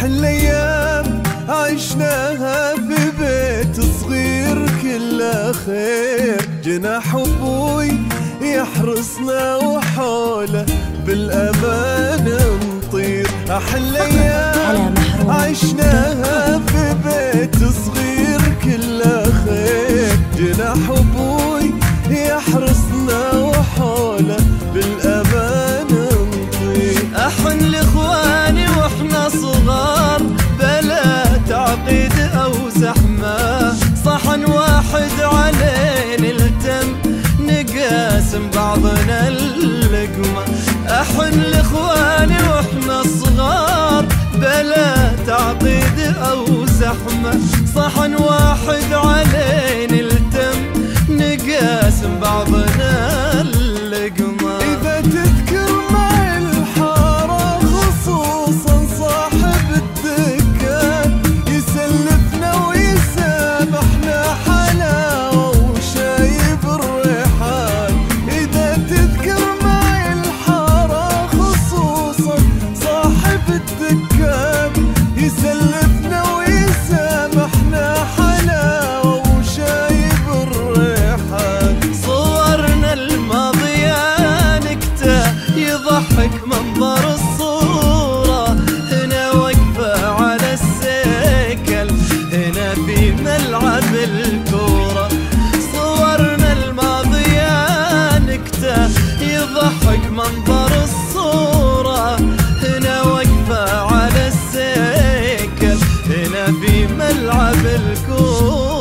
أحلى أيام عشناها في بيت صغير كله خير، جناح أبوي يحرسنا وحوله بالأمان نطير. أحلى أيام عشناها في بيت صغير كله خير، جناح أبوي يحرسنا وحوله بالأمان نطير. أحن لإخواني وإحنا صغار بلا تعقيد أو زحمة، صحن واحد علينا التم نقاسم بعضنا اللقمة. أحن لإخواني وإحنا صغار بلا تعقيد أو زحمة، صحن واحد علينا التم نقاسم بعضنا اللقمة. إذا تذكر مع الحارة خصوصا صاحب الدكان يسلفنا ويسامحنا حلاوة وشايب الريحان. إذا تذكر مع الحارة خصوصا صاحب الدكان يسلفنا ويسامحنا حلاوة وشايب الريحان. صورنا الماضية نكتة يضحك منظر الصورة، هنا وقفة على السيكل هنا في ملعب الكورة. صورنا الماضية نكتة يضحك منظر الصورة، هنا وقفة على السيكل هنا في ملعب الكورة.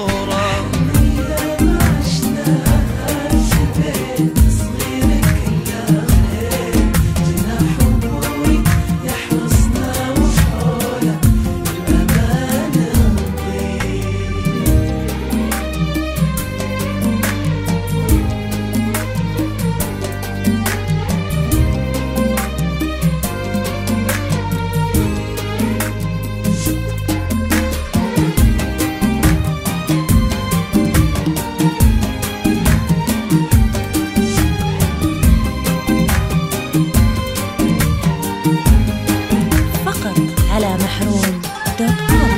على محروم.com.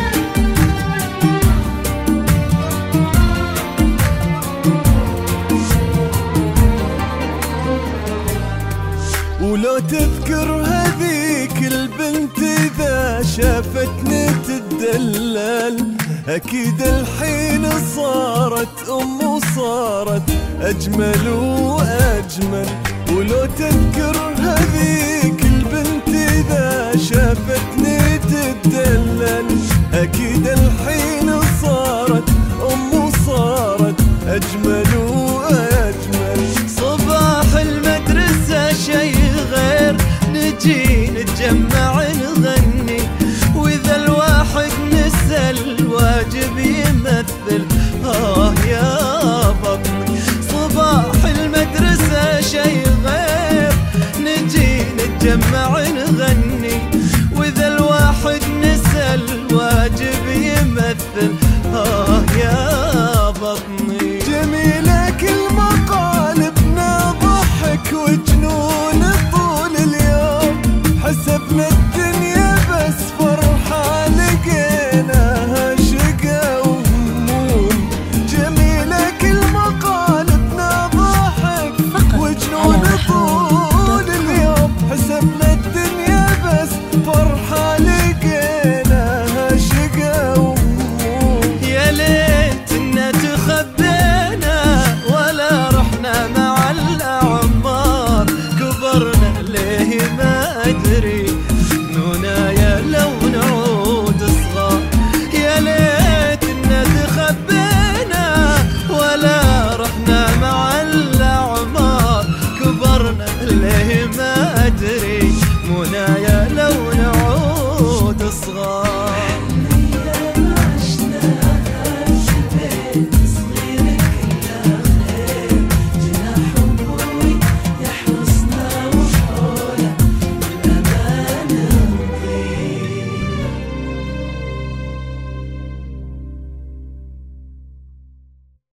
ولو تذكر هذيك البنت إذا شافتني تدلل، أكيد الحين صارت أم وصارت أجمل وأجمل. ولو تذكر هذيك البنت إذا شافتني تدلل، أكيد الحين صارت أم وصارت أجمل وأجمل. صباح المدرسة شي غير نجي نتجمع نغني، وإذا الواحد نسى الواجب يمثل يا بطني. صباح المدرسة شي غير نجي نتجمع نغني، وإذا الواحد نسى الواجب يمثل